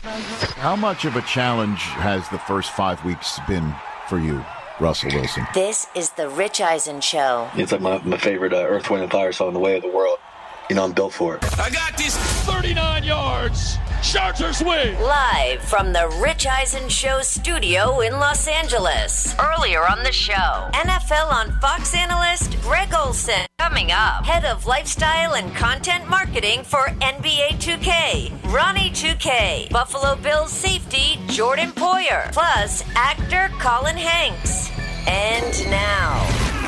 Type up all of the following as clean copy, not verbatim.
How much of a challenge has the first 5 weeks been for you, Russell Wilson? This is the Rich Eisen Show. It's like my favorite Earth, Wind & Fire song, The Way of the World. You know, I'm built for it. I got these 39 yards. Charger swing. Live from the Rich Eisen Show studio in Los Angeles. Earlier on the show, NFL on Fox analyst Greg Olsen. Coming up, head of lifestyle and content marketing for NBA 2K, Ronnie 2K. Buffalo Bills safety Jordan Poyer. Plus, actor Colin Hanks. And now,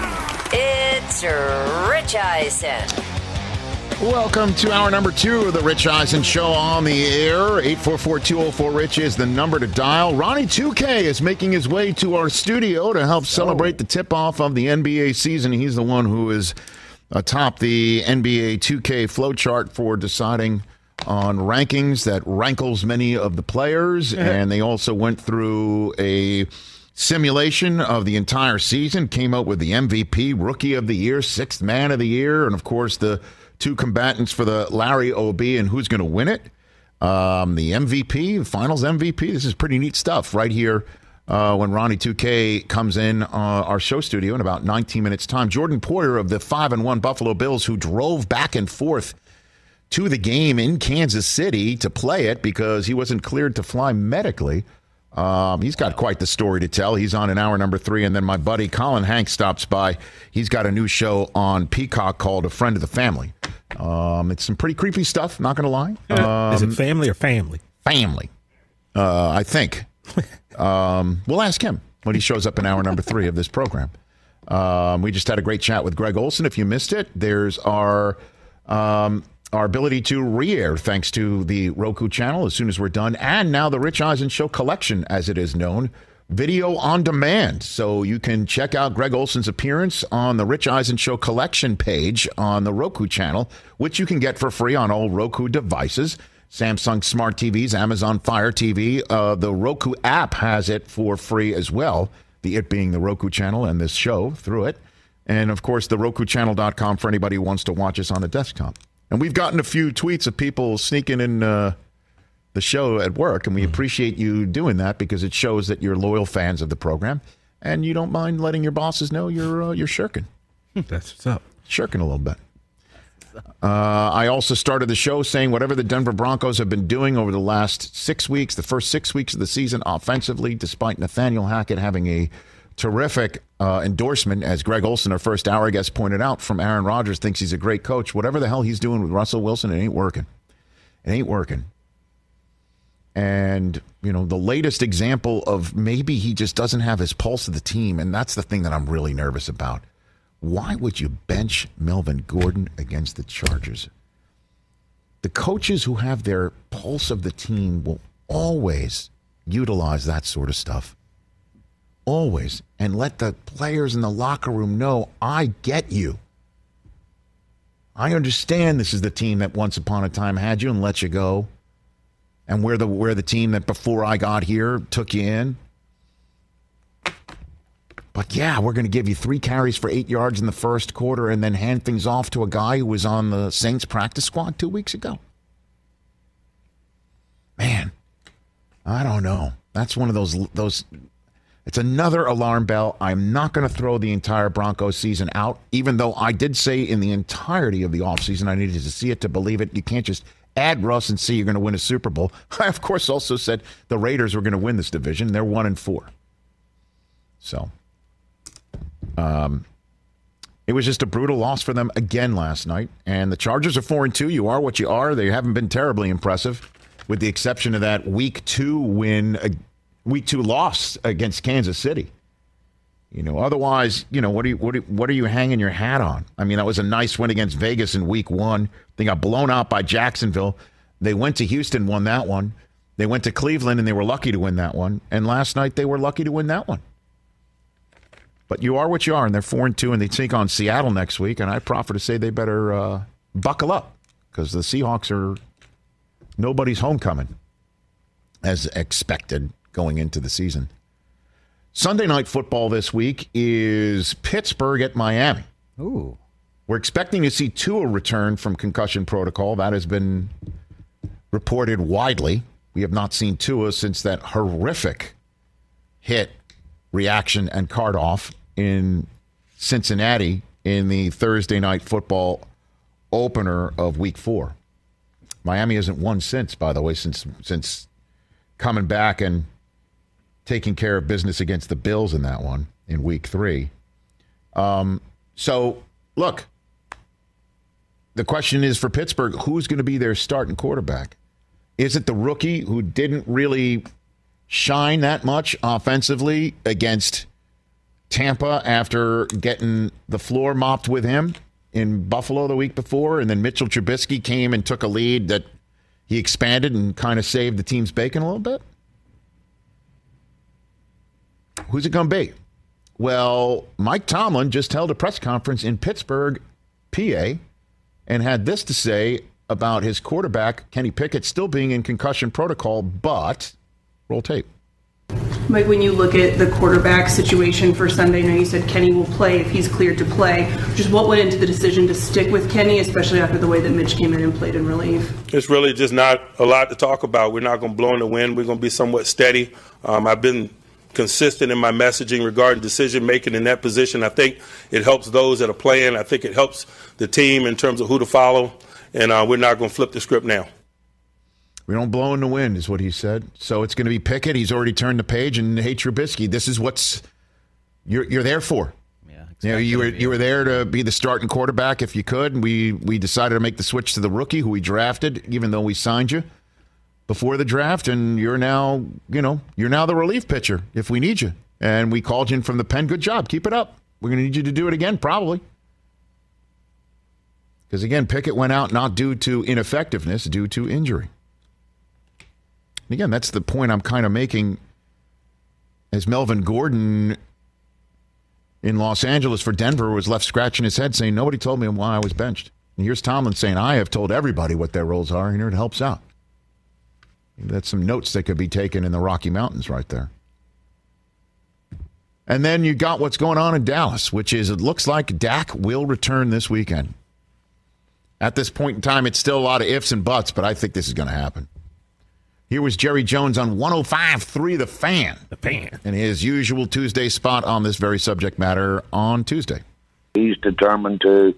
it's Rich Eisen. Welcome to hour number 2 of the Rich Eisen Show on the air. 844-204-RICH is the number to dial. Ronnie 2K is making his way to our studio to help celebrate the tip-off of the NBA season. He's the one who is atop the NBA 2K flowchart for deciding on rankings that rankles many of the players. And they also went through a simulation of the entire season, came up with the MVP, Rookie of the Year, Sixth Man of the Year, and, of course, the two combatants for the Larry O.B. and who's going to win it. The MVP, the finals MVP. This is pretty neat stuff right here when Ronnie 2K comes in our show studio in about 19 minutes' time. Jordan Poyer of the 5-1 Buffalo Bills, who drove back and forth to the game in Kansas City to play it because he wasn't cleared to fly medically. He's got quite the story to tell. He's on in hour number 3, and then my buddy Colin Hanks stops by. He's got a new show on Peacock called A Friend of the Family. It's some pretty creepy stuff, not going to lie. Is it family or family? Family, I think. We'll ask him when he shows up in hour number 3 of this program. We just had a great chat with Greg Olsen. If you missed it, there's our ability to re-air thanks to the Roku channel as soon as we're done. And now the Rich Eisen Show collection, as it is known, video on demand. So you can check out Greg Olsen's appearance on the Rich Eisen Show collection page on the Roku channel, which you can get for free on all Roku devices, Samsung Smart TVs, Amazon Fire TV. The Roku app has it for free as well, it being the Roku channel and this show through it. And, of course, the RokuChannel.com for anybody who wants to watch us on a desktop. And we've gotten a few tweets of people sneaking in the show at work, and we appreciate you doing that because it shows that you're loyal fans of the program, and you don't mind letting your bosses know you're shirking. That's what's up. Shirking a little bit. I also started the show saying whatever the Denver Broncos have been doing over the last 6 weeks, the first 6 weeks of the season offensively, despite Nathaniel Hackett having a terrific endorsement, as Greg Olsen, our first hour guest, pointed out, from Aaron Rodgers, thinks he's a great coach. Whatever the hell he's doing with Russell Wilson, it ain't working. It ain't working. And, you know, the latest example of maybe he just doesn't have his pulse of the team, and that's the thing that I'm really nervous about. Why would you bench Melvin Gordon against the Chargers? The coaches who have their pulse of the team will always utilize that sort of stuff. Always. And let the players in the locker room know, I get you. I understand this is the team that once upon a time had you and let you go. And we're the team that before I got here took you in. But yeah, we're going to give you 3 carries for 8 yards in the first quarter and then hand things off to a guy who was on the Saints practice squad 2 weeks ago. Man, I don't know. That's one of those. It's another alarm bell. I'm not going to throw the entire Broncos season out, even though I did say in the entirety of the offseason I needed to see it to believe it. You can't just add Russ and see you're going to win a Super Bowl. I, of course, also said the Raiders were going to win this division. They're 1-4. So it was just a brutal loss for them again last night. And the Chargers are 4-2. You are what you are. They haven't been terribly impressive, with the exception of that Week 2 loss against Kansas City. You know, otherwise, you know, what are you hanging your hat on? I mean, that was a nice win against Vegas in Week 1. They got blown out by Jacksonville. They went to Houston, won that one. They went to Cleveland, and they were lucky to win that one. And last night, they were lucky to win that one. But you are what you are, and they're 4-2, and they take on Seattle next week. And I proffer to say they better buckle up, because the Seahawks are nobody's homecoming, as expected going into the season. Sunday night football this week is Pittsburgh at Miami. Ooh. We're expecting to see Tua return from concussion protocol. That has been reported widely. We have not seen Tua since that horrific hit, reaction, and card off in Cincinnati in the Thursday Night Football opener of Week 4. Miami hasn't won since, by the way, since coming back and taking care of business against the Bills in that one in Week 3. So, look, the question is for Pittsburgh, who's going to be their starting quarterback? Is it the rookie who didn't really shine that much offensively against Tampa after getting the floor mopped with him in Buffalo the week before, and then Mitchell Trubisky came and took a lead that he expanded and kind of saved the team's bacon a little bit? Who's it going to be? Well, Mike Tomlin just held a press conference in Pittsburgh, PA, and had this to say about his quarterback, Kenny Pickett, still being in concussion protocol, but roll tape. Mike, when you look at the quarterback situation for Sunday, I know you said Kenny will play if he's cleared to play. Just what went into the decision to stick with Kenny, especially after the way that Mitch came in and played in relief? It's really just not a lot to talk about. We're not going to blow in the wind. We're going to be somewhat steady. I've been consistent in my messaging regarding decision-making in that position. I think it helps those that are playing. I think it helps the team in terms of who to follow. And we're not going to flip the script now. We don't blow in the wind, is what he said. So it's going to be Pickett. He's already turned the page, and hey, Trubisky, this is what you're there for. Yeah, exactly. You were there to be the starting quarterback if you could. And we decided to make the switch to the rookie who we drafted, even though we signed you before the draft, and you're now the relief pitcher if we need you. And we called you in from the pen. Good job. Keep it up. We're going to need you to do it again, probably. Because, again, Pickett went out not due to ineffectiveness, due to injury. And again, that's the point I'm kind of making as Melvin Gordon in Los Angeles for Denver was left scratching his head saying, nobody told me why I was benched. And here's Tomlin saying, I have told everybody what their roles are, and here it helps out. That's some notes that could be taken in the Rocky Mountains right there. And then you got what's going on in Dallas, which is it looks like Dak will return this weekend. At this point in time, it's still a lot of ifs and buts, but I think this is going to happen. Here was Jerry Jones on 105.3 The Fan. The Fan. And his usual Tuesday spot on this very subject matter on Tuesday. He's determined to.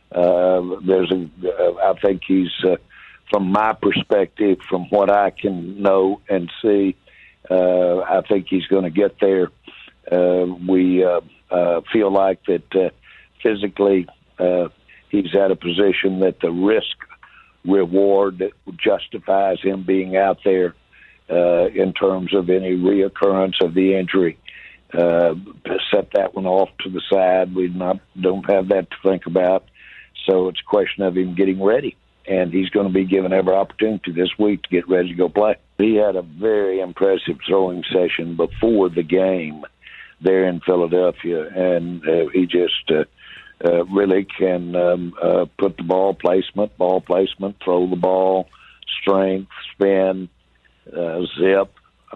I think he's, from my perspective, from what I can know and see, I think he's going to get there. We feel like that physically he's at a position that the risk-reward that justifies him being out there in terms of any reoccurrence of the injury. Set that one off to the side. We don't have that to think about. So it's a question of him getting ready. And he's going to be given every opportunity this week to get ready to go play. He had a very impressive throwing session before the game there in Philadelphia, and he just really can put the ball placement, throw the ball, strength, spin, zip,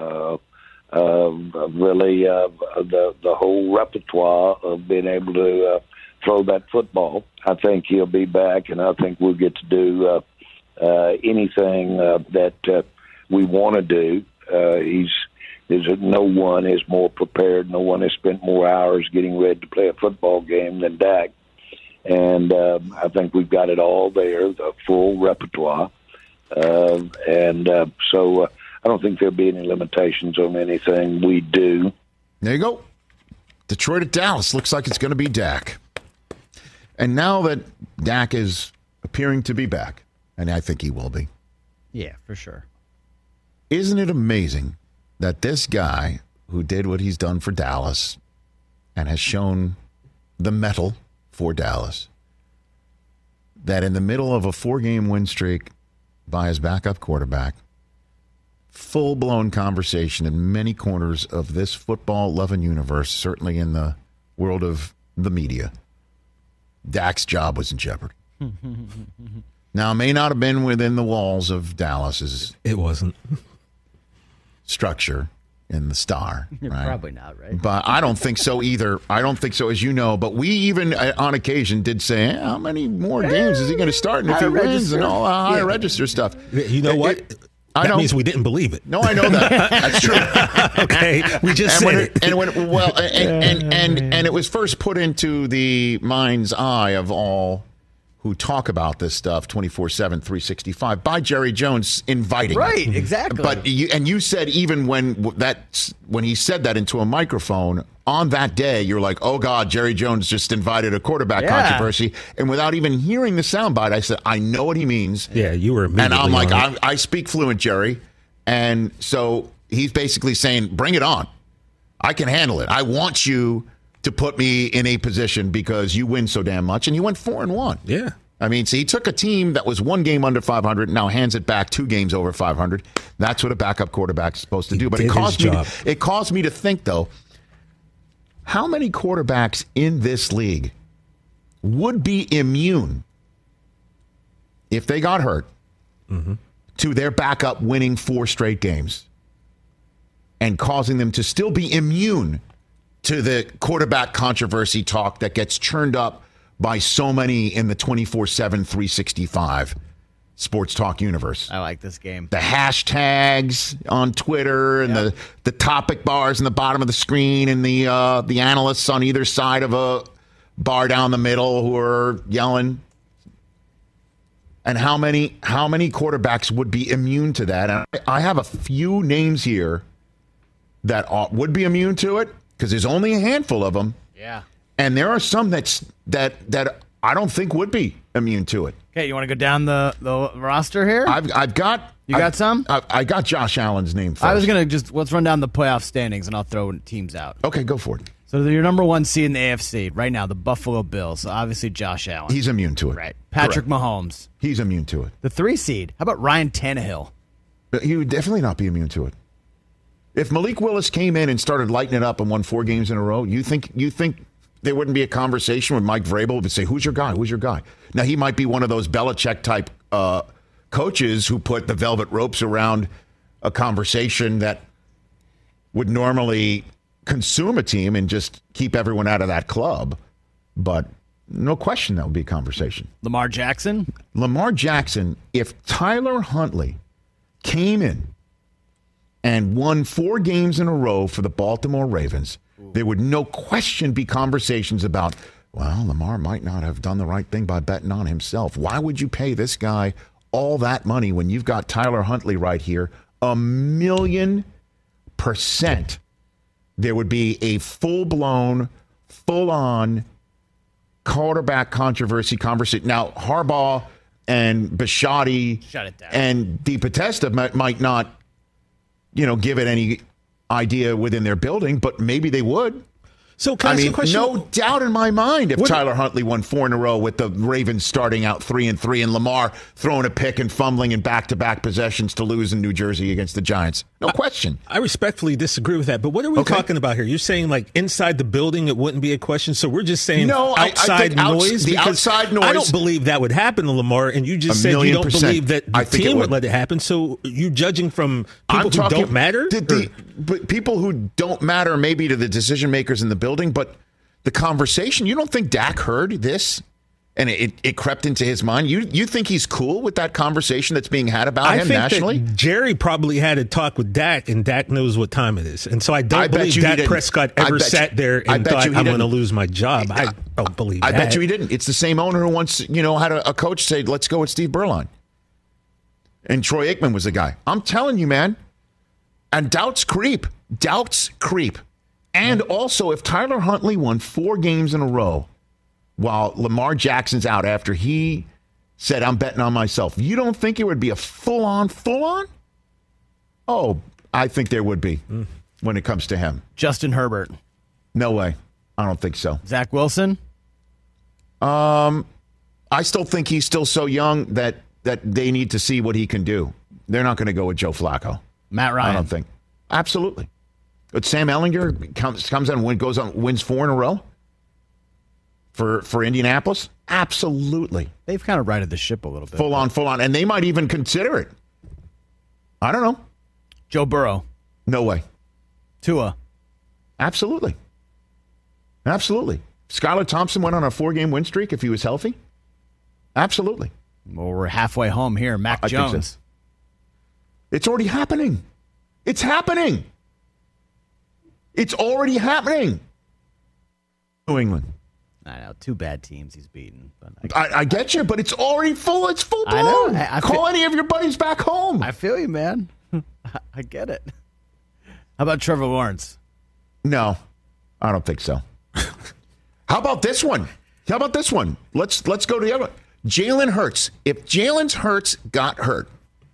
really the whole repertoire of being able to throw that football. I think he'll be back, and I think we'll get to do anything that we want to do. No one is more prepared. No one has spent more hours getting ready to play a football game than Dak. And I think we've got it all there, the full repertoire. So I don't think there'll be any limitations on anything we do. There you go. Detroit at Dallas. Looks like it's going to be Dak. And now that Dak is appearing to be back, and I think he will be. Yeah, for sure. Isn't it amazing that this guy who did what he's done for Dallas and has shown the mettle for Dallas, that in the middle of a 4-game win streak by his backup quarterback, full-blown conversation in many corners of this football-loving universe, certainly in the world of the media, Dak's job was in jeopardy. Now, it may not have been within the walls of Dallas's It wasn't. structure in the Star. Right? Probably not, right? But I don't think so either. I don't think so, as you know. But we even, on occasion, did say, how many more games is he going to start? And if he wins and all the high register stuff. You know what? I That know. means we didn't believe it. No, I know that. That's true. Okay, we just and said when it. And when and it was first put into the mind's eye of all who talk about this stuff 24/7, 365 by Jerry Jones inviting. Right, it. exactly. But you said even when he said that into a microphone on that day, you're like, oh God, Jerry Jones just invited a quarterback controversy, and without even hearing the soundbite, I said, I know what he means. Yeah, you were immediately and I'm like, on it. I speak fluent, Jerry, and so he's basically saying, bring it on. I can handle it. I want you to put me in a position because you win so damn much, and you went 4-1. Yeah. I mean, so he took a team that was 1 game under 500, now hands it back 2 games over 500. That's what a backup quarterback is supposed to do. But it caused me to think, though, how many quarterbacks in this league would be immune if they got hurt to their backup winning 4 straight games and causing them to still be immune to the quarterback controversy talk that gets churned up by so many in the 24/7, 365 sports talk universe. I like this game. The hashtags on Twitter and the topic bars in the bottom of the screen and the analysts on either side of a bar down the middle who are yelling. And how many quarterbacks would be immune to that? And I have a few names here that would be immune to it because there's only a handful of them. Yeah. And there are some that I don't think would be immune to it. Okay, you want to go down the roster here? I've got. You got some? I got Josh Allen's name first. I was going to let's run down the playoff standings, and I'll throw teams out. Okay, go for it. So your number 1 seed in the AFC right now, the Buffalo Bills. So obviously Josh Allen. He's immune to it. Right. Patrick Mahomes. He's immune to it. The 3 seed. How about Ryan Tannehill? He would definitely not be immune to it. If Malik Willis came in and started lighting it up and won 4 games in a row, you think there wouldn't be a conversation with Mike Vrabel to say, who's your guy? Who's your guy? Now, he might be one of those Belichick-type coaches who put the velvet ropes around a conversation that would normally consume a team and just keep everyone out of that club. But no question that would be a conversation. Lamar Jackson? Lamar Jackson, if Tyler Huntley came in and won 4 games in a row for the Baltimore Ravens, there would no question be conversations about, well, Lamar might not have done the right thing by betting on himself. Why would you pay this guy all that money when you've got Tyler Huntley right here? 1,000,000%. There would be a full-blown, full-on quarterback controversy conversation. Now, Harbaugh and Bisciotti Shut it down. and DePodesta might not, give it any idea within their building, but maybe they would. So can I ask you a question? No doubt in my mind if Tyler Huntley won 4 in a row with the Ravens starting out 3-3 and Lamar throwing a pick and fumbling in back-to-back possessions to lose in New Jersey against the Giants. No question. I respectfully disagree with that. But what are we talking about here? You're saying like inside the building it wouldn't be a question. So we're just saying outside noise? The outside noise. I don't believe that would happen to Lamar. And you just said you don't believe that the team would let it happen. So you judging from people who don't matter? But people who don't matter maybe to the decision makers in the building, but the conversation, you don't think Dak heard this and it crept into his mind? You think he's cool with that conversation that's being had about him nationally? That Jerry probably had a talk with Dak, and Dak knows what time it is. And so I don't believe Dak Prescott ever sat there and thought, I'm going to lose my job. I don't believe that. I bet you he didn't. It's the same owner who once, had a coach say, let's go with Steve Berline. And Troy Aikman was the guy. I'm telling you, man. And doubts creep. And also, if Tyler Huntley won 4 games in a row while Lamar Jackson's out after he said, I'm betting on myself, you don't think it would be a full-on? Oh, I think there would be when it comes to him. Justin Herbert. No way. I don't think so. Zach Wilson? I still think he's still so young that they need to see what he can do. They're not going to go with Joe Flacco. Matt Ryan. I don't think. Absolutely. But Sam Ehlinger comes on and wins 4 in a row for Indianapolis? Absolutely. They've kind of righted the ship a little bit. Full on. And they might even consider it. I don't know. Joe Burrow. No way. Tua. Absolutely. Skylar Thompson went on a 4-game win streak if he was healthy? Absolutely. Well, we're halfway home here. Mac Jones. It's already happening. It's happening. It's already happening. New England. I know. 2 bad teams he's beaten. But I get you, but it's already full. It's full blown. I know. Call any of your buddies back home. I feel you, man. I get it. How about Trevor Lawrence? No, I don't think so. How about this one? Let's go to the other one. Jalen Hurts. If Jalen Hurts got hurt,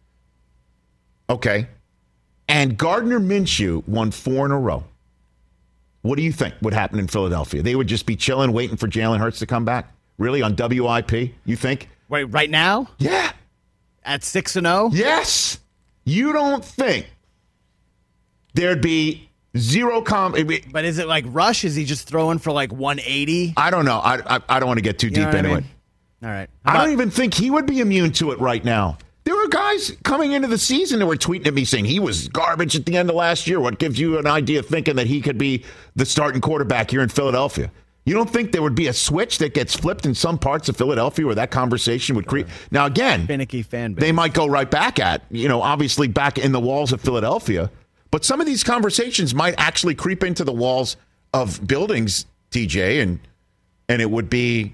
okay, and Gardner Minshew won 4 in a row, what do you think would happen in Philadelphia? They would just be chilling, waiting for Jalen Hurts to come back? Really, on WIP, you think? Wait, right now? Yeah. At 6-0? Yes. You don't think there'd be zero But is it like Rush? Is he just throwing for like 180? I don't know. I don't want to get too deep into it. All right. I don't even think he would be immune to it right now. There were guys coming into the season that were tweeting at me saying he was garbage at the end of last year. What gives you an idea of thinking that he could be the starting quarterback here in Philadelphia? You don't think there would be a switch that gets flipped in some parts of Philadelphia where that conversation would creep? Now, again, finicky fan base. They might go right back at, obviously back in the walls of Philadelphia. But some of these conversations might actually creep into the walls of buildings, TJ, and it would be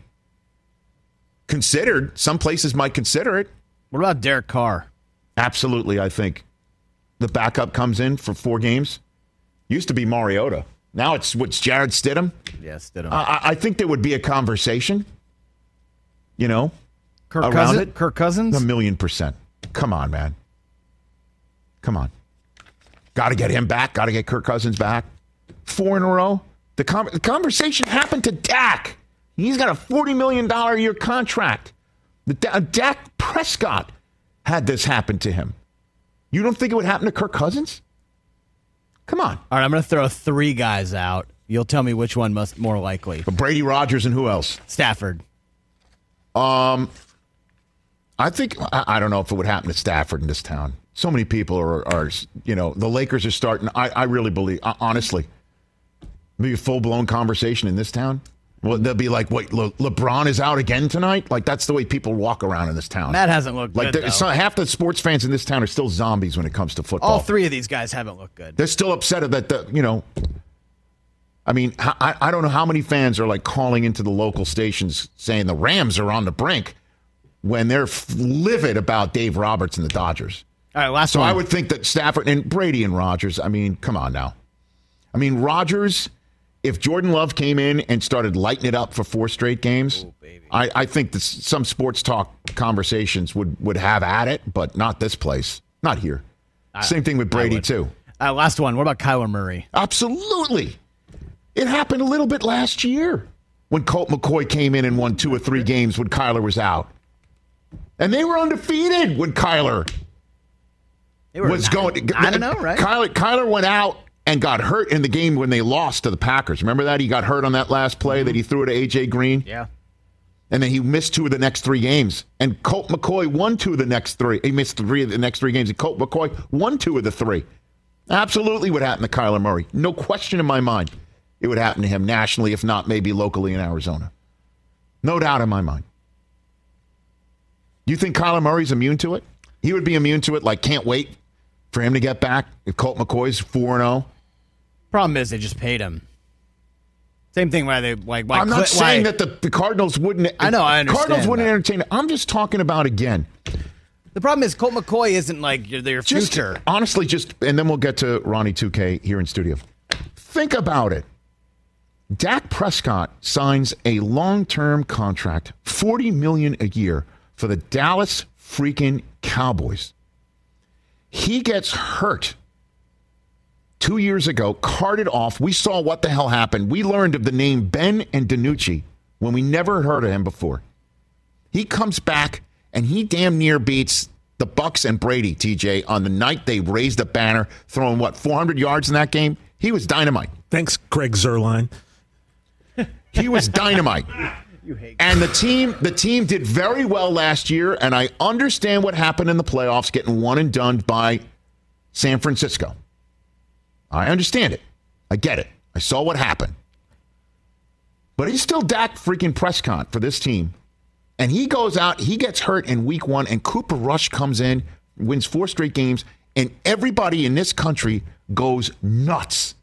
considered. Some places might consider it. What about Derek Carr? Absolutely, I think. The backup comes in for 4 games. Used to be Mariota. Now it's Jarrett Stidham? Yeah, Stidham. I think there would be a conversation, around it. Kirk Cousins? 1,000,000%. Come on, man. Come on. Got to get him back. Got to get Kirk Cousins back. 4 in a row. The conversation happened to Dak. He's got a $40 million a year contract. Dak Prescott had this happen to him. You don't think it would happen to Kirk Cousins? Come on. All right, I'm going to throw 3 guys out. You'll tell me which one more likely. Brady, Rodgers, and who else? Stafford. I think, I don't know if it would happen to Stafford in this town. So many people are the Lakers are starting. I really believe, honestly, maybe a full-blown conversation in this town. Well, they'll be like, wait, LeBron is out again tonight? Like, that's the way people walk around in this town. That hasn't looked good, though. Half the sports fans in this town are still zombies when it comes to football. All 3 of these guys haven't looked good. They're still upset that, I mean, I don't know how many fans are, like, calling into the local stations saying the Rams are on the brink when they're livid about Dave Roberts and the Dodgers. All right, last one. So I would think that Stafford and Brady and Rodgers, I mean, come on now. I mean, Rodgers, if Jordan Love came in and started lighting it up for 4 straight games, I think that some sports talk conversations would have at it, but not this place. Not here. Same thing with Brady, too. Last one. What about Kyler Murray? Absolutely. It happened a little bit last year when Colt McCoy came in and won 2 or 3 games when Kyler was out. And they were undefeated when Kyler was going. I don't know, right? Kyler went out and got hurt in the game when they lost to the Packers. Remember that? He got hurt on that last play that he threw to A.J. Green? Yeah. And then he missed 2 of the next 3 games. And Colt McCoy won 2 of the next 3. He missed 3 of the next 3 games. And Colt McCoy won 2 of the 3. Absolutely would happen to Kyler Murray. No question in my mind. It would happen to him nationally, if not maybe locally in Arizona. No doubt in my mind. You think Kyler Murray's immune to it? He would be immune to it, like can't wait for him to get back if Colt McCoy's 4-0. Problem is they just paid him. Same thing why they like. I'm not saying that the Cardinals wouldn't. I know. I understand. Cardinals wouldn't entertain it. I'm just talking about again. The problem is Colt McCoy isn't like their future. Honestly, and then we'll get to Ronnie 2K here in studio. Think about it. Dak Prescott signs a long-term contract, $40 million a year for the Dallas freaking Cowboys. He gets hurt 2 years ago, carted off. We saw what the hell happened. We learned of the name Ben and DiNucci when we never heard of him before. He comes back, and he damn near beats the Bucs and Brady, TJ, on the night they raised the banner, throwing, 400 yards in that game? He was dynamite. Thanks, Greg Zuerlein. He was dynamite. And the team did very well last year, and I understand what happened in the playoffs, getting one and done by San Francisco. I understand it. I get it. I saw what happened. But he's still Dak freaking Prescott for this team. And he goes out, he gets hurt in week 1, and Cooper Rush comes in, wins 4 straight games, And everybody in this country goes nuts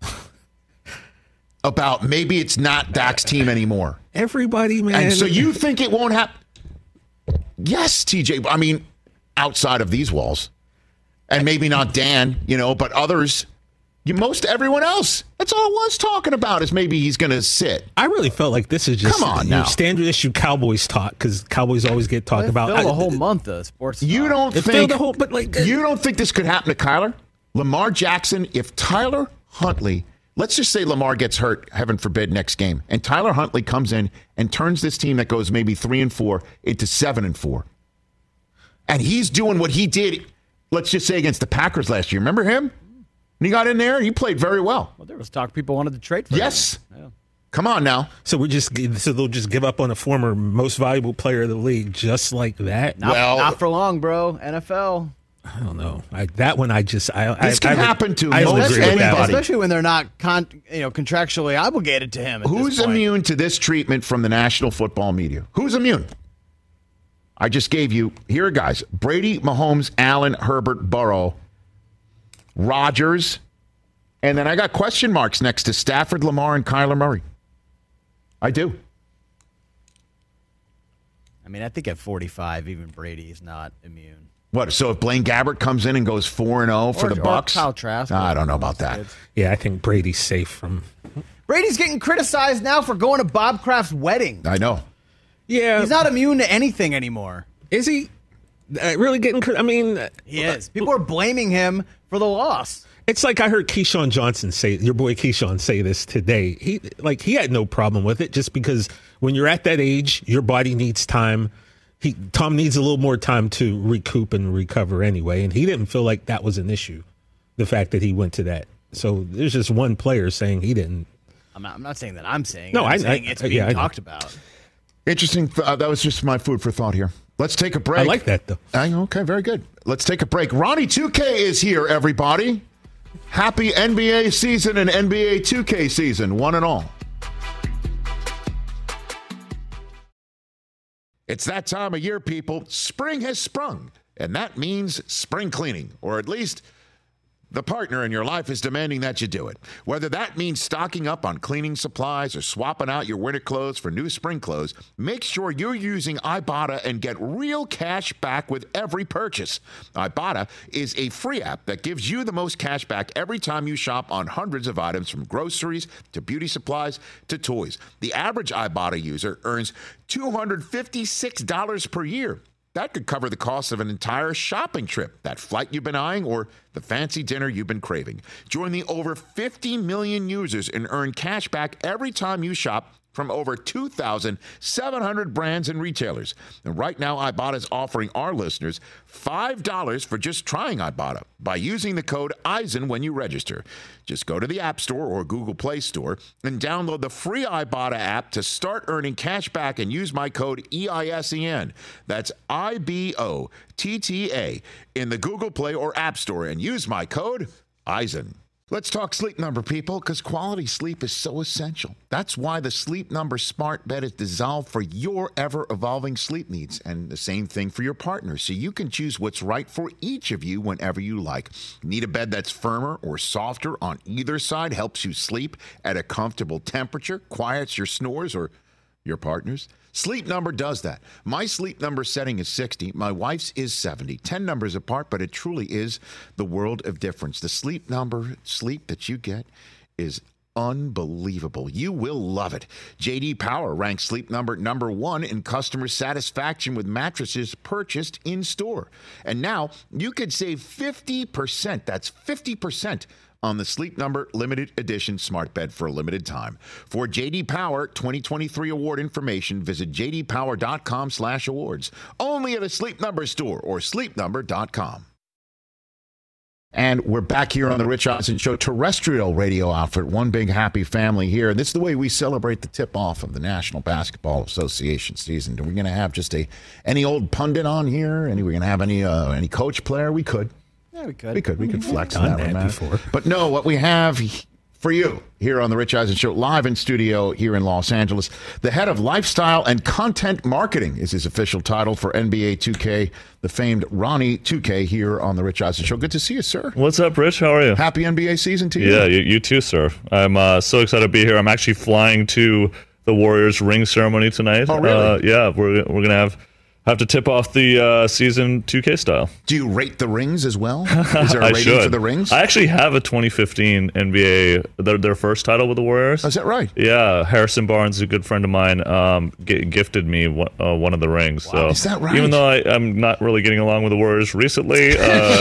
about maybe it's not Dak's team anymore. Everybody, man. And so you think it won't happen? Yes, TJ. I mean, outside of these walls. And maybe not Dan, but others. Most everyone else. That's all I was talking about is maybe he's going to sit. I really felt like this is just standard issue Cowboys talk because Cowboys always get talked about. Fill a whole month of sports. You don't think you don't think this could happen to Kyler? Lamar Jackson, if Tyler Huntley, let's just say Lamar gets hurt, heaven forbid, next game, and Tyler Huntley comes in and turns this team that goes maybe 3-4 into 7-4. And he's doing what he did, let's just say, against the Packers last year. Remember him? And he got in there. He played very well. Well, there was talk people wanted to trade for him. Yes. Yeah. Come on now. So they'll just give up on a former most valuable player of the league just like that? Not for long, bro. NFL. I don't know. This can happen to most anybody, especially when they're not contractually obligated to him. Who's immune to this treatment from the national football media? Who's immune? I just gave you here, guys: Brady, Mahomes, Allen, Herbert, Burrow, Rodgers, and then I got question marks next to Stafford, Lamar, and Kyler Murray. I do. I mean, I think at 45, even Brady is not immune. What? So if Blaine Gabbert comes in and goes 4-0 for the Bucs, Kyle Trask, I don't know about that. Yeah, I think Brady's safe from. Brady's getting criticized now for going to Bob Kraft's wedding. I know. Yeah, he's not immune to anything anymore. Is he? Really getting? I mean, he is. People are blaming him for the loss. It's like I heard Keyshawn Johnson your boy Keyshawn say this today. He had no problem with it just because when you're at that age, your body needs time. Tom needs a little more time to recoup and recover anyway, and he didn't feel like that was an issue, the fact that he went to that. So there's just one player saying he didn't. I'm not saying that I'm saying. No, I'm saying it's being talked about. Interesting. That was just my food for thought here. Let's take a break. I like that, though. Okay, very good. Let's take a break. Ronnie 2K is here, everybody. Happy NBA season and NBA 2K season, one and all. It's that time of year, people. Spring has sprung, and that means spring cleaning, or at least the partner in your life is demanding that you do it. Whether that means stocking up on cleaning supplies or swapping out your winter clothes for new spring clothes, make sure you're using Ibotta and get real cash back with every purchase. Ibotta is a free app that gives you the most cash back every time you shop on hundreds of items, from groceries to beauty supplies to toys. The average Ibotta user earns $256 per year. That could cover the cost of an entire shopping trip, that flight you've been eyeing, or the fancy dinner you've been craving. Join the over 50 million users and earn cash back every time you shop from over 2,700 brands and retailers. And right now, Ibotta is offering our listeners $5 for just trying Ibotta by using the code EISEN when you register. Just go to the App Store or Google Play Store and download the free Ibotta app to start earning cash back and use my code EISEN. That's IBOTTA in the Google Play or App Store and use my code EISEN. Let's talk Sleep Number, people, because quality sleep is so essential. That's why the Sleep Number smart bed is designed for your ever-evolving sleep needs, and the same thing for your partner, so you can choose what's right for each of you whenever you like. Need a bed that's firmer or softer on either side, helps you sleep at a comfortable temperature, quiets your snores or your partner's? Sleep Number does that. My Sleep Number setting is 60. My wife's is 70. 10 numbers apart, but it truly is the world of difference. The Sleep Number sleep that you get is unbelievable. You will love it. J.D. Power ranks Sleep Number number 1 in customer satisfaction with mattresses purchased in store. And now you could save 50%. That's 50% on the Sleep Number limited edition smart bed for a limited time. For J.D. Power 2023 award information, visit jdpower.com/awards. Only at a Sleep Number store or sleepnumber.com. And we're back here on the Rich Eisen Show, terrestrial radio outfit, one big happy family here. And this is the way we celebrate the tip-off of the National Basketball Association season. Are we going to have just any old pundit on here? We're going to have any coach player? We could. Yeah, we could. We could flex on that before. But no, what we have for you here on the Rich Eisen Show, live in studio here in Los Angeles. The head of lifestyle and content marketing is his official title for NBA 2K, the famed Ronnie 2K here on the Rich Eisen Show. Good to see you, sir. What's up, Rich? How are you? Happy NBA season to you. Yeah, you too, sir. I'm so excited to be here. I'm actually flying to the Warriors ring ceremony tonight. Oh, really? Yeah, we're going to have to tip off the season 2K style. Do you rate the rings as well? Is there a rating should. for the rings? I actually have a 2015 NBA, their first title with the Warriors. Is that right? Yeah, Harrison Barnes, a good friend of mine, gifted me one of the rings. Wow, so is that right? Even though I'm not really getting along with the Warriors recently,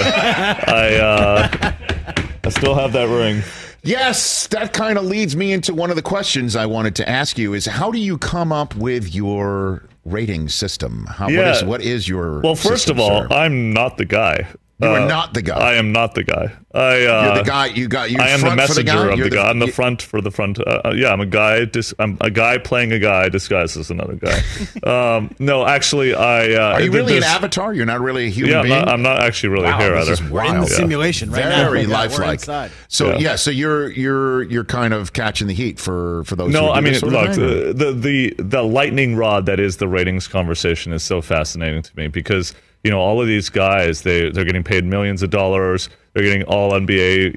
I still have that ring. Yes, that kind of leads me into one of the questions I wanted to ask you is how do you come up with your rating system? What is your Well, first system, of all, sir? I'm not the guy. You are not the guy. I am not the guy. You're the guy. I am the messenger of the guy. I'm the you- front for the front. Yeah, I'm a guy. I'm a guy playing a guy disguised as another guy. No, actually, Are you really an avatar? You're not really a human being? I'm not actually really here this either. is We're in the wild. simulation right now. Very Yeah, we're lifelike. inside. So Yeah. so you're kind of catching the heat for those. No, who do I mean, this sort of look, thing, or- the lightning rod that is the ratings conversation is so fascinating to me because all of these guys they're getting paid millions of dollars. They're getting all NBA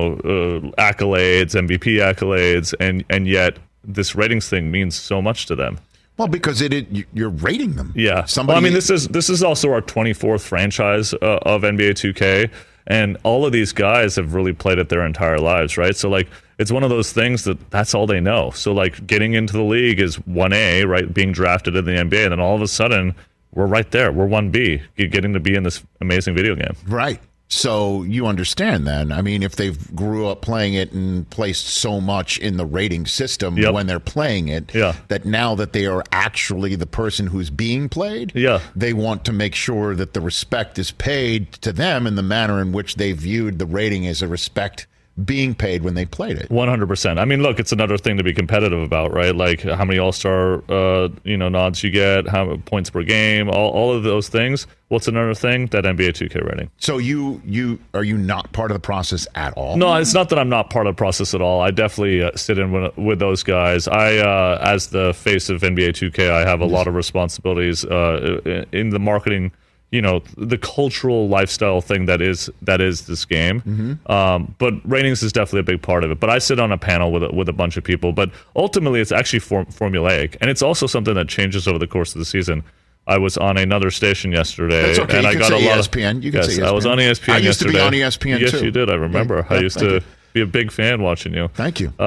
accolades, MVP accolades, and yet this ratings thing means so much to them. Well, because you're rating them. Yeah. Somebody. Well, I mean, this is also our 24th franchise of NBA 2K, and all of these guys have really played it their entire lives, right? So like, it's one of those things that's all they know. So like, getting into the league is 1A, right? Being drafted in the NBA, and then all of a sudden, we're right there. We're 1B, getting to be in this amazing video game. Right. So you understand then. I mean, if they've grew up playing it and placed so much in the rating system when they're playing it, that now that they are actually the person who's being played, they want to make sure that the respect is paid to them in the manner in which they viewed the rating as a respect being paid when they played it. 100%. I mean, look, it's another thing to be competitive about, right? Like how many All-Star nods you get, how many points per game, all of those things. What's another thing? That NBA 2K rating. So you are you not part of the process at all? No, it's not that I'm not part of the process at all. I definitely sit in with those guys. I, as the face of NBA 2K, I have a lot of responsibilities in the marketing. The cultural lifestyle thing that is this game. But ratings is definitely a big part of it. But I sit on a panel with a bunch of people. But ultimately, it's actually formulaic, and it's also something that changes over the course of the season. I was on another station yesterday, That's okay. and You I can got say a lot ESPN. of. You can say ESPN. I was on ESPN. I used to be yesterday. on ESPN Yes, too. you did. I remember. I used to be a big fan watching you. Thank you.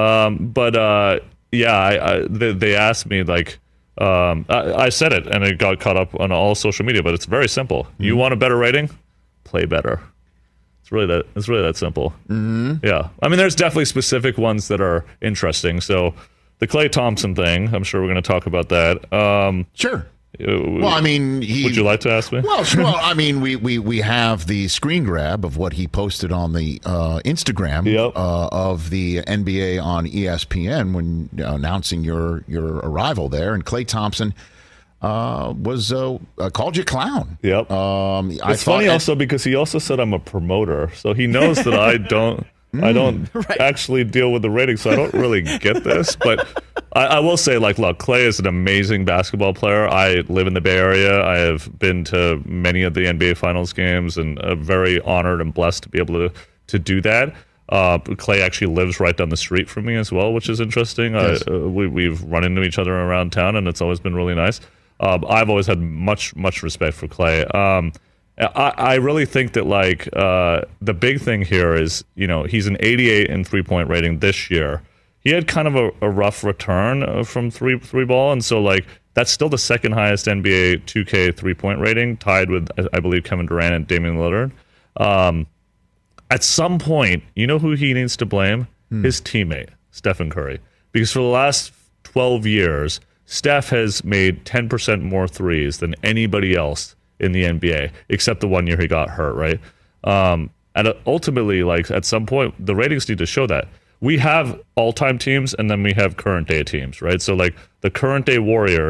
They asked me like. I said it, and it got caught up on all social media. But it's very simple. You want a better rating? Play better. It's really that simple. Yeah. I mean, there's definitely specific ones that are interesting. So, the Klay Thompson thing. I'm sure we're going to talk about that. Sure. Well, I mean, would you like to ask me? Well, I mean, we have the screen grab of what he posted on the Instagram of the NBA on ESPN when announcing your arrival there, and Klay Thompson was called you clown. Yep. It's funny also because he also said I'm a promoter, so he knows that I don't. I don't actually deal with the ratings, so I don't really get this. But I will say, look, Klay is an amazing basketball player. I live in the Bay Area. I have been to many of the NBA Finals games, and very honored and blessed to be able to do that. Klay actually lives right down the street from me as well, which is interesting. Yes. We've run into each other around town, and it's always been really nice. I've always had much respect for Klay. I really think that the big thing here is he's an 88 in 3-point rating this year. He had kind of a rough return from three ball, and so that's still the second highest NBA 2K 3-point rating, tied with I believe Kevin Durant and Damian Lillard. At some point, you know who he needs to blame? His teammate Stephen Curry, because for the last 12 years, Steph has made 10% more threes than anybody else in the NBA, except the 1 year he got hurt, right? And ultimately, at some point, the ratings need to show that. We have all-time teams, and then we have current-day teams, right? So, the current-day Warriors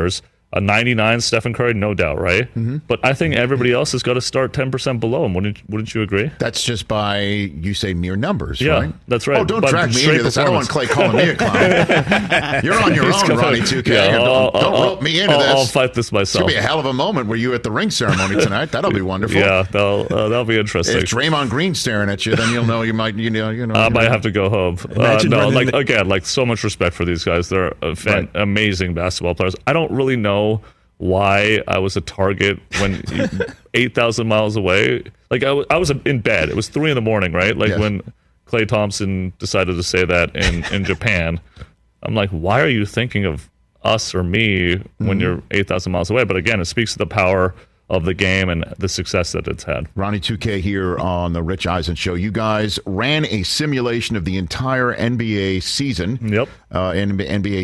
a 99 Stephen Curry, no doubt, right? Mm-hmm. But I think everybody else has got to start 10% below him. Wouldn't you agree? That's just by, you say, mere numbers, yeah, right? That's right. Oh, don't drag me into this. I don't want Clay calling me a clown. You're on your own, Ronnie 2K. Yeah, don't rope me into this. I'll fight this myself. It's going to be a hell of a moment where you at the ring ceremony tonight. That'll be wonderful. Yeah, that'll be interesting. If Draymond Green's staring at you, then you'll know you might, I might have to go home. Again, so much respect for these guys. They're amazing basketball players. I don't really know why I was a target when 8,000 miles away. Like I was in bed. It was 3 a.m, right? Like when Klay Thompson decided to say that in Japan. I'm like, why are you thinking of us or me when you're 8,000 miles away? But again, it speaks to the power of the game and the success that it's had. Ronnie 2K here on the Rich Eisen Show. You guys ran a simulation of the entire NBA season. Yep. In NBA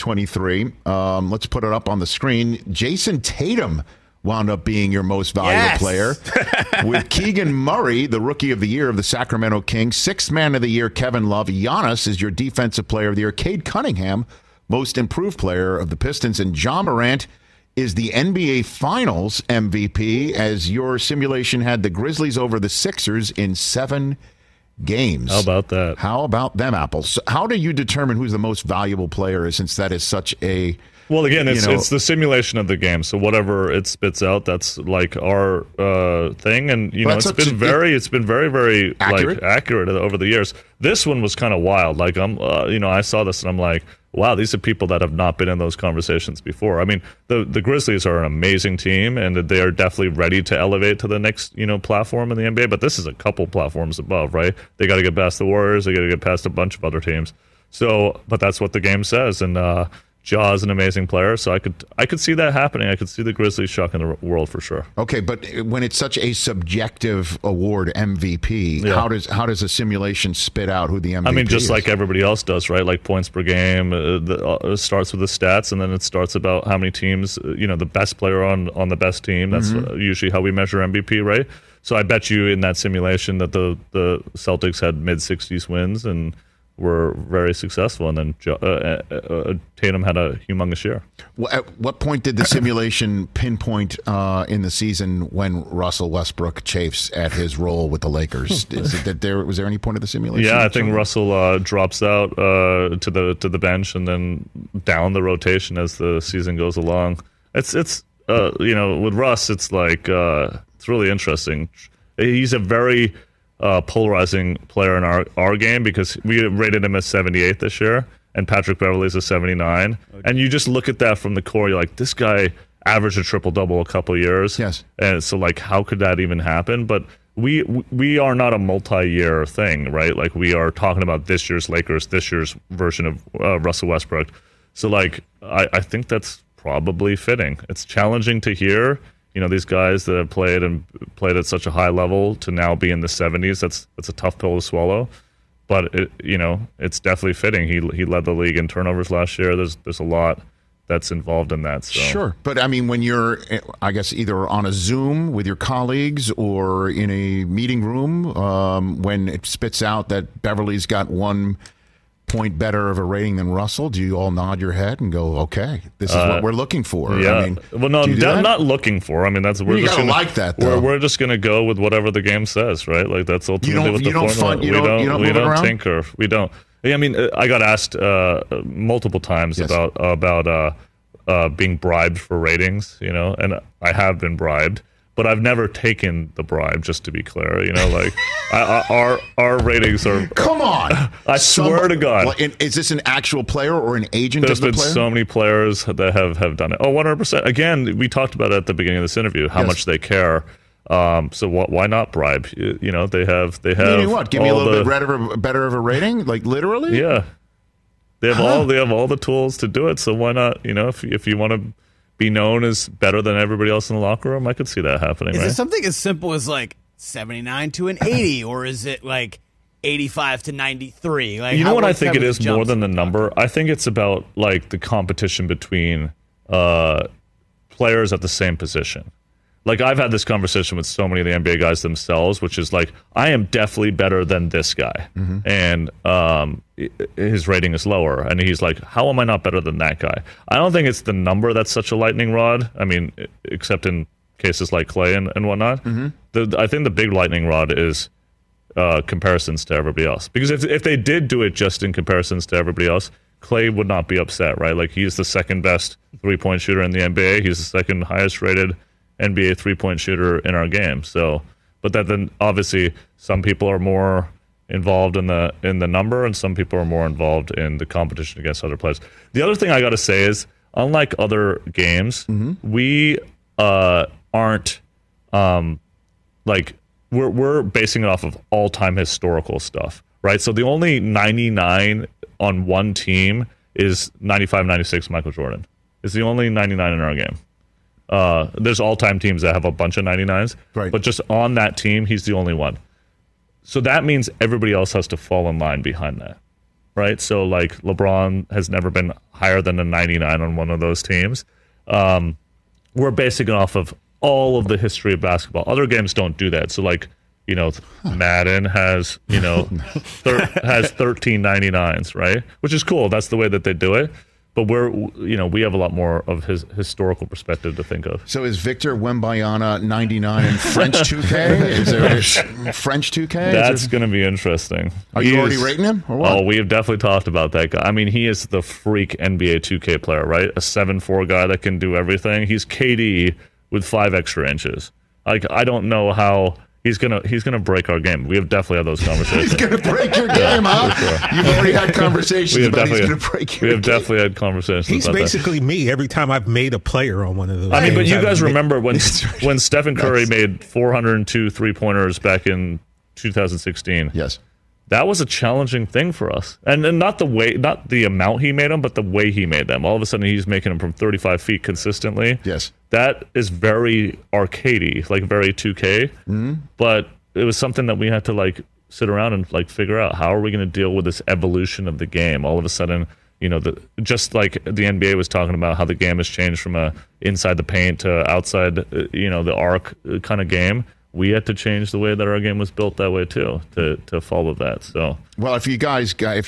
2K23. Let's put it up on the screen. Jason Tatum wound up being your most valuable player. With Keegan Murray, the Rookie of the Year of the Sacramento Kings. Sixth Man of the Year, Kevin Love. Giannis is your Defensive Player of the Year. Cade Cunningham, Most Improved Player of the Pistons. And John Morant is the NBA Finals MVP, as your simulation had the Grizzlies over the Sixers in 7 games. How about that? How about them apples? So how do you determine who's the most valuable player, since that is such a... Well, again, it's the simulation of the game. So whatever it spits out, that's like our thing. And, it's been very, very accurate over the years. This one was kind of wild. Like, I saw this and I'm like, wow, these are people that have not been in those conversations before. I mean, the Grizzlies are an amazing team, and they are definitely ready to elevate to the next, platform in the NBA. But this is a couple platforms above, right? They got to get past the Warriors. They got to get past a bunch of other teams. So, but that's what the game says. And Ja is an amazing player, so I could see that happening. I could see the Grizzlies shocking the world for sure. Okay, but when it's such a subjective award, MVP, how does a simulation spit out who the MVP is? I mean, just like everybody else does, right? Like points per game, it starts with the stats, and then it starts about how many teams, the best player on the best team. That's usually how we measure MVP, right? So I bet you in that simulation that the Celtics had mid-60s wins and were very successful, and then Tatum had a humongous year. Well, at what point did the simulation pinpoint in the season when Russell Westbrook chafes at his role with the Lakers? Was there any point of the simulation? Yeah, I think Russell drops out to the bench and then down the rotation as the season goes along. It's with Russ, it's like it's really interesting. He's a very polarizing player in our game, because we rated him as 78 this year, and Patrick Beverley's a 79. Okay. And you just look at that from the core, you're like, this guy averaged a triple-double a couple of years. Yes. And so, like, how could that even happen? But we are not a multi-year thing, right? Like, we are talking about this year's Lakers, this year's version of Russell Westbrook. So, like, I think that's probably fitting. It's challenging to hear. These guys that have played at such a high level to now be in the 70s, that's a tough pill to swallow. But it's definitely fitting. He led the league in turnovers last year. There's a lot that's involved in that. So. Sure. But I mean, when you're, I guess, either on a Zoom with your colleagues or in a meeting room, when it spits out that Beverley's got 1 point better of a rating than Russell, do you all nod your head and go, okay, this is what we're looking for? Yeah. I mean, well, no, I'm not looking for. I mean, we're you just gotta like that, though. We're just going to go with whatever the game says, right? Like, that's ultimately what the formula. We don't tinker. We don't. I mean, I got asked multiple times about being bribed for ratings, and I have been bribed. But I've never taken the bribe, just to be clear. Our ratings are... Come on! I swear to God. Well, is this an actual player or an agent of the player? There's been so many players that have done it. Oh, 100%. Again, we talked about it at the beginning of this interview, how much they care. So why not bribe? They have... Meaning what? Give me a little bit better of a rating? Like, literally? Yeah. They have all the tools to do it, so why not? If you want to be known as better than everybody else in the locker room, I could see that happening. Is it something as simple as like 79 to an 80, or is it like 85 to 93? Like, you know what I think it is more than the number? I think it's about like the competition between players at the same position. like I've had this conversation with so many of the NBA guys themselves, which is like, I am definitely better than this guy. And his rating is lower. And he's like, how am I not better than that guy? I don't think it's the number that's such a lightning rod. I mean, except in cases like Clay and whatnot. I think the big lightning rod is comparisons to everybody else. Because if they did do it just in comparisons to everybody else, Clay would not be upset, right? Like, he's the second best three-point shooter in the NBA. He's the second highest rated NBA three-point shooter in our game. So, but that then obviously some people are more involved in the number, and some people are more involved in the competition against other players. The other thing I got to say is, unlike other games, we aren't like we're basing it off of all-time historical stuff, right? So the only 99 on one team is 95-96 Michael Jordan. It's the only 99 in our game. There's all-time teams that have a bunch of 99s, right? But just on that team, he's the only one. So that means everybody else has to fall in line behind that, right? So like LeBron has never been higher than a 99 on one of those teams. We're basing it off of all of the history of basketball. Other games don't do that. So like, you know, Madden has, you know, has 13 99s, right? Which is cool. That's the way that they do it. But we have a lot more of his historical perspective to think of. So is Victor Wembanyama 99 in French 2K? Is there a French 2K? That's going to be interesting. Are you already rating him? Or what? Oh, we have definitely talked about that guy. I mean, he is the freak NBA 2K player, right? A 7'4" guy that can do everything. He's KD with 5 extra inches. Like, I don't know how... He's gonna break our game. We have definitely had those conversations. He's gonna break your game, huh? Sure. You've already had conversations about he's gonna break your game. We have definitely had conversations. He's about basically that. me every time I've made a player on one of those. I mean, but you guys remember when Stephen Curry made 402 3-pointers back in 2016? Yes. That was a challenging thing for us, and not the amount he made them, but the way he made them. All of a sudden, he's making them from 35 feet consistently. Yes, that is very arcadey, like very 2K. But it was something that we had to like sit around and like figure out, how are we going to deal with this evolution of the game? All of a sudden, you know, just like the NBA was talking about how the game has changed from a inside the paint to outside, you know, the arc kind of game. We had to change the way that our game was built that way too, to follow that. So, well, if you guys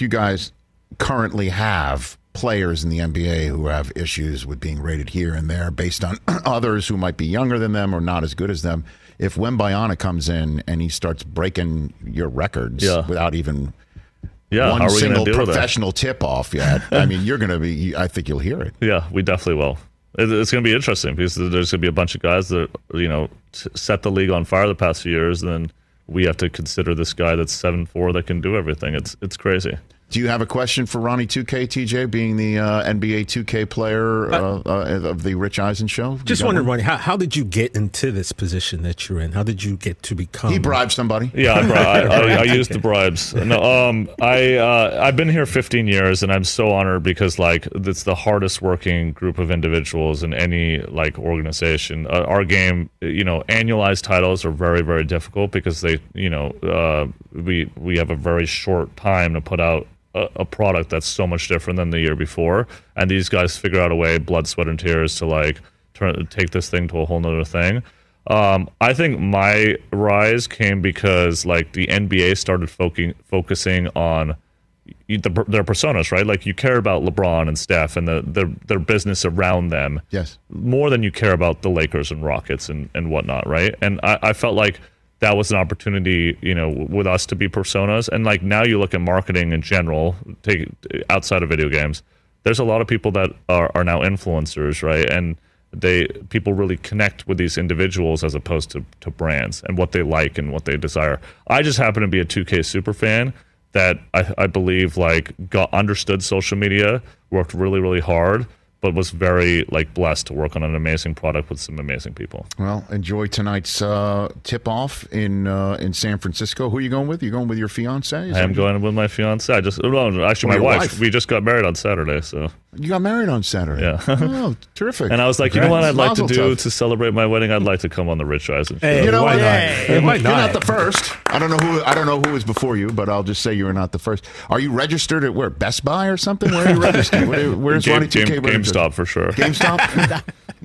currently have players in the NBA who have issues with being rated here and there based on others who might be younger than them or not as good as them, if Wembanyama comes in and he starts breaking your records without even one single professional tip-off yet, I mean, you're going to be. I think you'll hear it. Yeah, we definitely will. It's going to be interesting because there's going to be a bunch of guys that, you know, set the league on fire the past few years, and then we have to consider this guy that's 7'4" that can do everything. It's crazy. Do you have a question for Ronnie 2K, TJ, being the NBA 2K player of the Rich Eisen show? Just wondering, Ronnie, how did you get into this position that you're in? How did you get to become? He bribed somebody. Yeah, I used the bribes. No, I've been here 15 years, and I'm so honored because like it's the hardest working group of individuals in any like organization. Our game, you know, annualized titles are very, very difficult because they, you know, we have a very short time to put out a product that's so much different than the year before, and these guys figure out a way, blood, sweat, and tears, to like take this thing to a whole nother thing. I think my rise came because like the NBA started focusing on their personas, right? Like you care about LeBron and Steph and their business around them, yes, more than you care about the Lakers and Rockets and whatnot, right? And I felt like that was an opportunity, you know, with us to be personas. And like now you look at marketing in general, take outside of video games, there's a lot of people that are now influencers, right? And people really connect with these individuals as opposed to brands and what they like and what they desire. I just happen to be a 2K super fan that I believe like understood social media, worked really, really hard, but was very like blessed to work on an amazing product with some amazing people. Well, enjoy tonight's tip-off in San Francisco. Who are you going with? You going with your fiance? I am going with my fiance. My wife. We just got married on Saturday. So you got married on Saturday? Yeah. Oh, terrific! And I was like, you know what I'd like to do to celebrate my wedding? I'd like to come on the Rich Eisen show. You know why what? not? You're not the first. I don't know who was before you, but I'll just say you were not the first. Are you registered at where? Best Buy or something? Where are you registered? Where's Ronnie 2K registered? GameStop for sure. GameStop?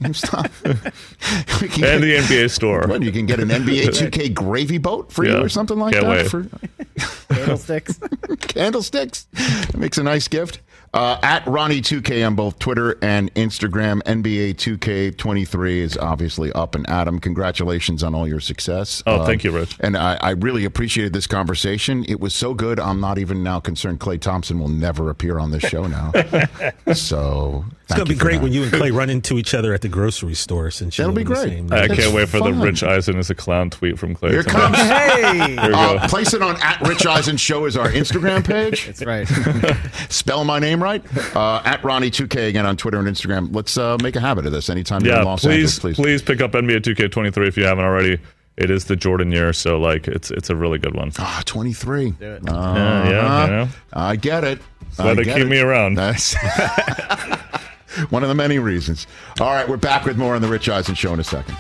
Stop. And the NBA store. What, you can get an NBA 2K gravy boat for you or something like Can't that? wait. Candlesticks. Candlesticks. Makes a nice gift. At Ronnie2K on both Twitter and Instagram. NBA 2K23 is obviously up and Adam, congratulations on all your success. Oh, thank you, Rich. And I really appreciated this conversation. It was so good, I'm not even now concerned Klay Thompson will never appear on this show now. So it's going to be great when you and Klay run into each other at the grocery store. Since that'll be great. I can't wait for the Rich Eisen is a clown tweet from Klay. Here comes. Hey! Here we go. Place it on at Rich Eisen Show is our Instagram page. That's right. Spell my name right. At Ronnie2K again on Twitter and Instagram. Let's make a habit of this anytime you're in Los Angeles, please. Please pick up NBA 2K23 if you haven't already. It is the Jordan year, so like it's a really good one. 23. Yeah, you know. I get it. That's why they keep me around. That's one of the many reasons. All right, we're back with more on the Rich Eisen Show in a second.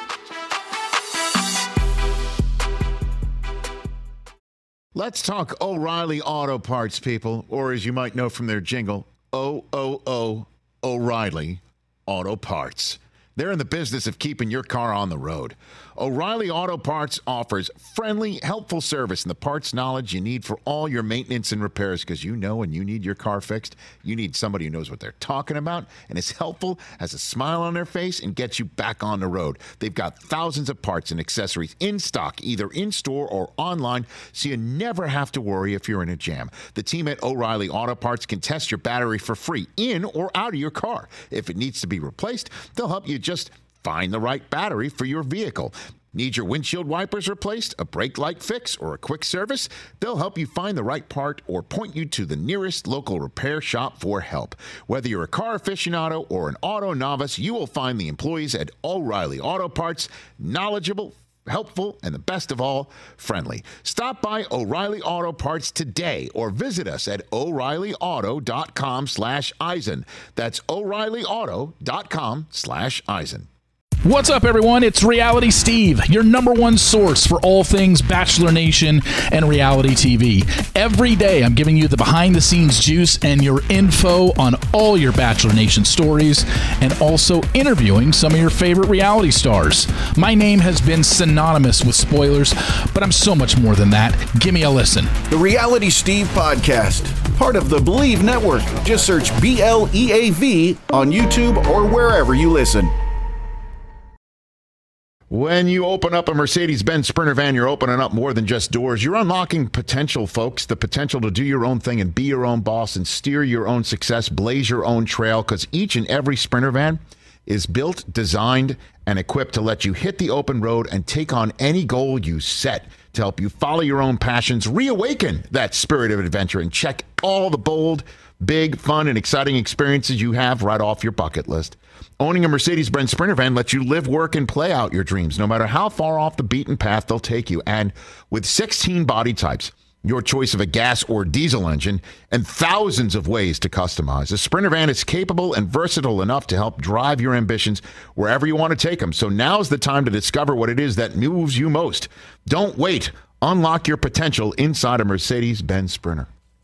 Let's talk O'Reilly Auto Parts, people, or as you might know from their jingle, O'Reilly Auto Parts. They're in the business of keeping your car on the road. O'Reilly Auto Parts offers friendly, helpful service and the parts knowledge you need for all your maintenance and repairs, because you know when you need your car fixed, you need somebody who knows what they're talking about and is helpful, has a smile on their face, and gets you back on the road. They've got thousands of parts and accessories in stock, either in-store or online, so you never have to worry if you're in a jam. The team at O'Reilly Auto Parts can test your battery for free in or out of your car. If it needs to be replaced, they'll help you just find the right battery for your vehicle. Need your windshield wipers replaced, a brake light fix, or a quick service? They'll help you find the right part or point you to the nearest local repair shop for help. Whether you're a car aficionado or an auto novice, you will find the employees at O'Reilly Auto Parts knowledgeable, helpful, and the best of all, friendly. Stop by O'Reilly Auto Parts today or visit us at O'ReillyAuto.com/Eisen. That's O'ReillyAuto.com/Eisen. What's up, everyone? It's Reality Steve, your number one source for all things Bachelor Nation and reality TV. Every day, I'm giving you the behind-the-scenes juice and your info on all your Bachelor Nation stories, and also interviewing some of your favorite reality stars. My name has been synonymous with spoilers, but I'm so much more than that. Give me a listen. The Reality Steve Podcast, part of the Believe Network. Just search BLEAV on YouTube or wherever you listen. When you open up a Mercedes-Benz Sprinter van, you're opening up more than just doors. You're unlocking potential, folks, the potential to do your own thing and be your own boss and steer your own success, blaze your own trail, because each and every Sprinter van is built, designed, and equipped to let you hit the open road and take on any goal you set, to help you follow your own passions, reawaken that spirit of adventure, and check all the bold, big, fun, and exciting experiences you have right off your bucket list. Owning a Mercedes-Benz Sprinter van lets you live, work, and play out your dreams, no matter how far off the beaten path they'll take you. And with 16 body types, your choice of a gas or diesel engine, and thousands of ways to customize, a Sprinter van is capable and versatile enough to help drive your ambitions wherever you want to take them. So now's the time to discover what it is that moves you most. Don't wait. Unlock your potential inside a Mercedes-Benz Sprinter.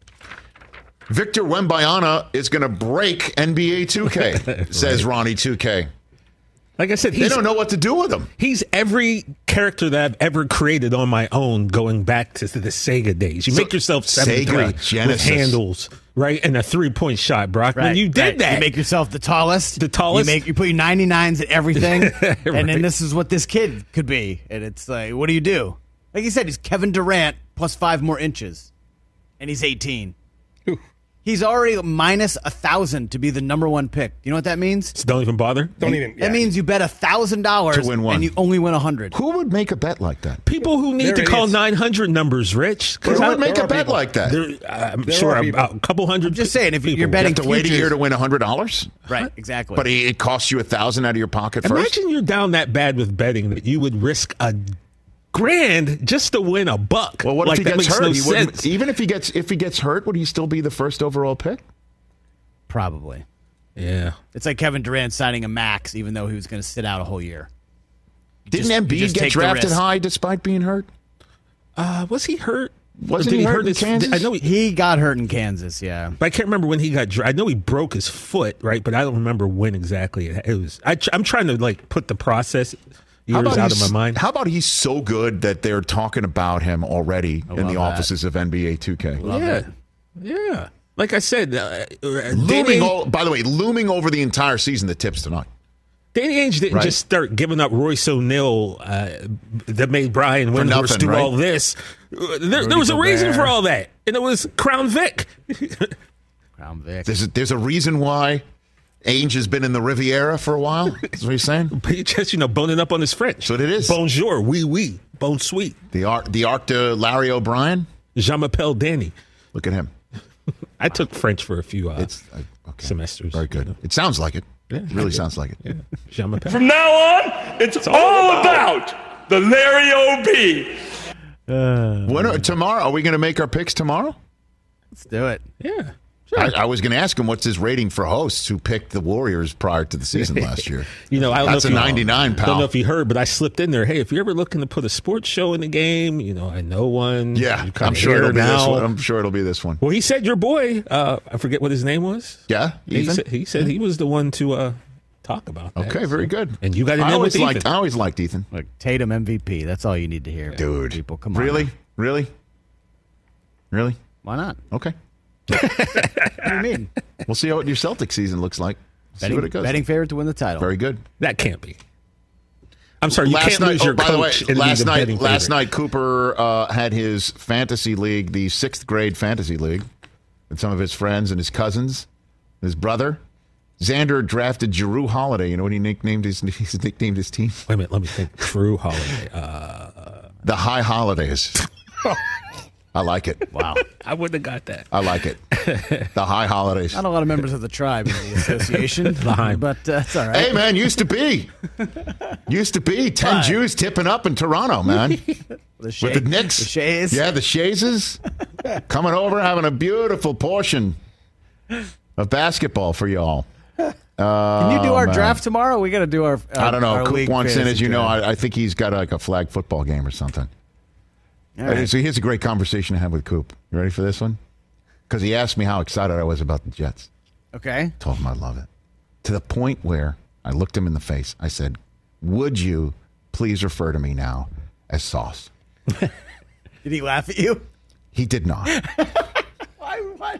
Victor Wembanyama is going to break NBA 2K, says Ronnie 2K. Like I said, they don't know what to do with him. He's every character that I've ever created on my own, going back to the Sega days. You make yourself 7'3" with handles, right, and a 3-point shot, Brock. Right, when you did that, you make yourself the tallest. You put your 99s at everything, right. And then this is what this kid could be. And it's like, what do you do? Like you said, he's Kevin Durant plus 5 more inches, and he's 18. He's already minus 1,000 to be the number 1 pick. You know what that means? So don't even bother. That means you bet $1,000 to win one, and you only win 100. Who would make a bet like that? People who need to call 900 numbers, Rich. Who would make a bet like that? I'm sure about a couple hundred. I'm just saying, if you're betting, you have to wait a year to win $100. Right, exactly. But it costs you $1,000 out of your pocket first. Imagine you're down that bad with betting that you would risk $1,000 just to win $1. Well, what if he gets hurt? No sense. Even if he gets hurt, would he still be the first overall pick? Probably. Yeah. It's like Kevin Durant signing a max, even though he was going to sit out a whole year. Didn't Embiid get drafted high despite being hurt? Was he hurt? Wasn't he hurt in Kansas? I know he got hurt in Kansas, yeah. But I can't remember when he got. I know he broke his foot, right? But I don't remember when exactly it was. I'm trying to put the process years out of my mind. How about he's so good that they're talking about him already in the offices of NBA 2K? Yeah. Like I said, looming over the entire season, the tips tonight. Danny Ainge didn't just start giving up Royce O'Neal that made Brian Windhorst do all this. There was a reason for all that, and it was Crown Vic. Crown Vic. There's a reason why Ainge has been in the Riviera for a while. That's what he's saying. But he just, boning up on his French. So it is. Bonjour, oui, bon sweet. The arc to Larry O'Brien. Jean m'appelle Danny. Look at him. I took French for a few semesters. Very good. It sounds like it. Yeah, it really sounds like it. Yeah. Jean m'appelle. From now on, it's all about the Larry O.B. Tomorrow, are we going to make our picks tomorrow? Let's do it. Yeah. Sure. I was going to ask him what's his rating for hosts who picked the Warriors prior to the season last year. That's a 99, pal. I don't know if you heard, but I slipped in there. Hey, if you're ever looking to put a sports show in the game, I know one. Yeah, I'm sure it'll be this one. I'm sure it'll be this one. Well, he said your boy, I forget what his name was. Yeah, Ethan? He said he was the one to talk about that. Okay, very good. And you got in with Ethan. I always liked Ethan. Look, Tatum MVP. That's all you need to hear. Dude. People, come on. Really? Why not? Okay. What do you mean? We'll see what your Celtic season looks like. See what it goes. Betting favorite to win the title. Very good. That can't be. I'm sorry, you can't lose your coach. By the way, last night Cooper had his fantasy league, the 6th grade fantasy league, with some of his friends and his cousins, his brother. Xander drafted Jrue Holiday. You know what he nicknamed his team? Wait a minute, let me think. Jrue Holiday. The High Holidays. I like it. Wow. I wouldn't have got that. I like it. The High Holidays. Not a lot of members of the tribe in the association. But that's all right. Hey, man, used to be. 10 Jews tipping up in Toronto, man. With the Knicks. The Shays. Yeah, the Shayses. Coming over, having a beautiful portion of basketball for y'all. Can you do our draft tomorrow? We got to do our I don't know. Coop wants in, as you know. I think he's got a flag football game or something. Right. So here's a great conversation to have with Coop. You ready for this one? Because he asked me how excited I was about the Jets. Okay. Told him I love it. To the point where I looked him in the face. I said, would you please refer to me now as Sauce? Did he laugh at you? He did not. Why not?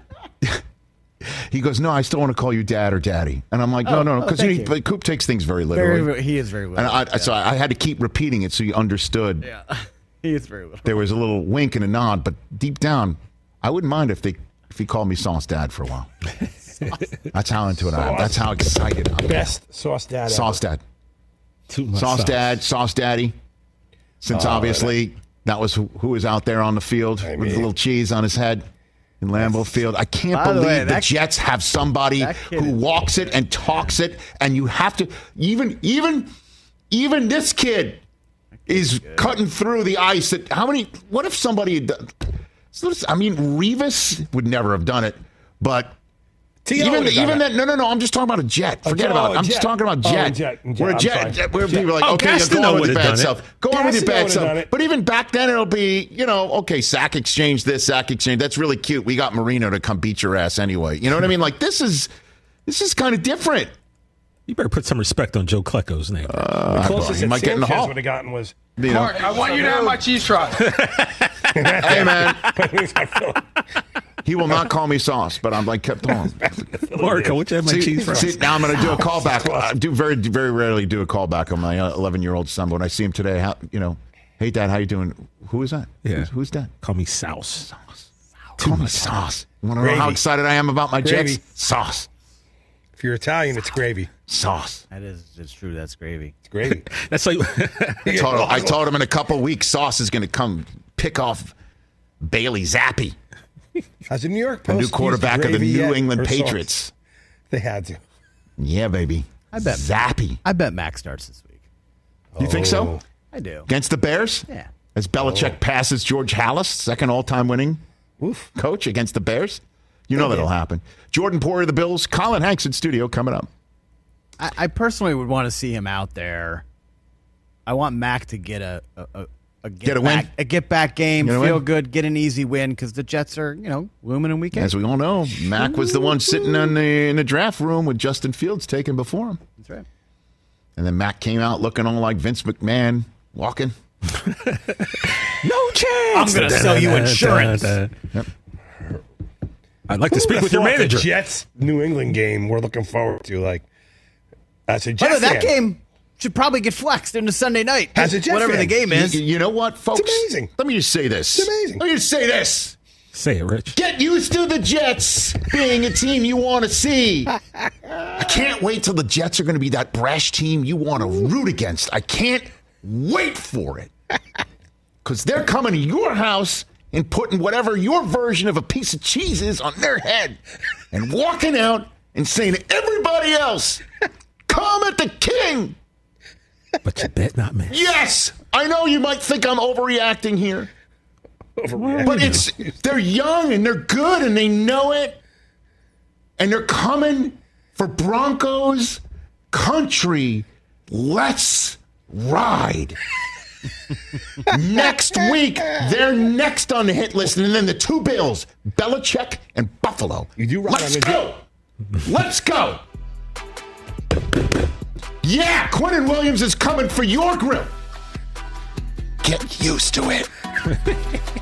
He goes, no, I still want to call you Dad or Daddy. And I'm like, no, because Coop takes things very literally. He is very literal. And so I had to keep repeating it so you understood. Yeah. He is very literal. There was a little wink and a nod, but deep down, I wouldn't mind if he called me Sauce Dad for a while. That's how into it I am. That's how excited I am. Best Sauce Dad. Sauce Dad. Sauce Dad, Sauce Daddy. Since obviously that was who was out there on the field with a little cheese on his head in Lambeau Field. I can't believe the Jets have somebody who walks it and talks it, and you have to even this kid is cutting through the ice. What if somebody? I mean, Revis would never have done it, but even that. No. I'm just talking about a Jet. Forget about it. I'm just talking about Jet. We're a Jet. Where people are like, okay, go on with your bad self. Go on with your bad self. But even back then, it'll be, okay, sack exchange this, sack exchange. That's really cute. We got Marino to come beat your ass anyway. You know what I mean? Like this is kind of different. You better put some respect on Joe Klecko's name. The closest he might get in the hall. would have gotten was Mark, I want you to have my cheese fries. Hey, man. He will not call me Sauce, but I'm kept on. Mark, I want you to have my cheese fries. Now I'm going to do a callback. I do very, very rarely do a callback on my 11-year-old son. But when I see him today, hey, Dad, how you doing? Who is that? Yeah. Who's that? Call me Sauce. Call me Sauce. You want to know how excited I am about my Jets? Sauce. If you're Italian, it's gravy. Sauce. It's true. That's gravy. It's gravy. That's like I told him in a couple weeks, Sauce is going to come pick off Bailey Zappi. As a New York the Post, new quarterback of the New England Patriots. Sauce. They had to. Yeah, baby. I bet Zappi. I bet Mac starts this week. You think so? I do. Against the Bears? Yeah. As Belichick passes George Halas, second all-time winning coach against the Bears? You know that'll happen. Jordan Poyer of the Bills, Colin Hanks in studio coming up. I personally would want to see him out there. I want Mac to get a Get a win. A get-back game, Get a feel win. good, get an easy win because the Jets are, looming in week 8. As we all know, Mac was the one sitting in the draft room with Justin Fields taken before him. That's right. And then Mac came out looking all like Vince McMahon walking. No chance. I'm going to sell you insurance. Yep. I'd like to speak with your manager. The Jets New England game we're looking forward to. Like, as a Jets Although that fan, game should probably get flexed into Sunday night. As a Jets whatever fan, the game is. You know what, folks? It's amazing. Let me just say this. It's amazing. Let me just say this. Say it, Rich. Get used to the Jets being a team you want to see. I can't wait till the Jets are going to be that brash team you want to root against. I can't wait for it. Because they're coming to your house and putting whatever your version of a piece of cheese is on their head and walking out and saying to everybody else, come at the king. But you bet not miss. Yes, I know you might think I'm overreacting here. But they're young and they're good and they know it. And they're coming for Broncos country. Let's ride. Next week, they're next on the hit list. And then the two Bills, Belichick and Buffalo. You do ride Let's on the go. Let's go. Yeah, Quinnen Williams is coming for your grill. Get used to it.